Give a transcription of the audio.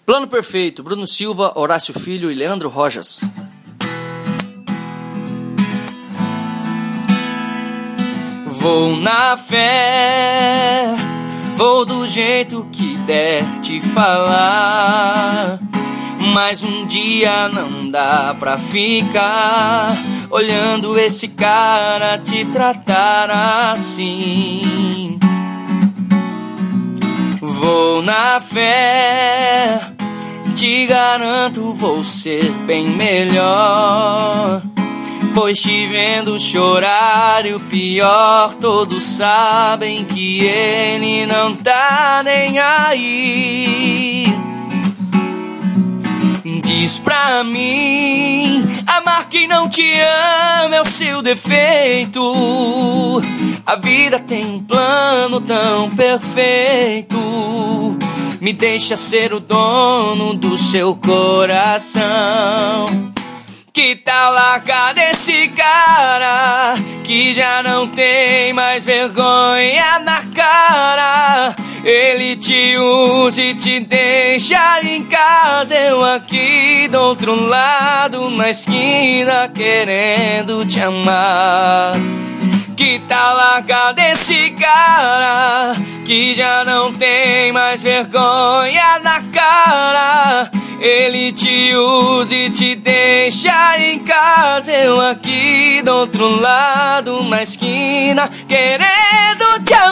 Plano Perfeito, Bruno Silva, Horácio Filho e Leandro Rojas. Vou na fé, vou do jeito que der te falar, mas um dia não dá pra ficar olhando esse cara te tratar assim. Vou na fé, te garanto vou ser bem melhor, pois te vendo chorar e o pior, todos sabem que ele não tá nem aí. Diz pra mim, amar quem não te ama é o seu defeito. A vida tem um plano tão perfeito, me deixa ser o dono do seu coração. Que tal largar desse cara que já não tem mais vergonha na cara? Ele te usa e te deixa em casa, eu aqui do outro lado na esquina querendo te amar. Que tal largar desse cara que já não tem mais vergonha na cara? Ele te usa e te deixa em casa, eu aqui do outro lado na esquina querendo te amar.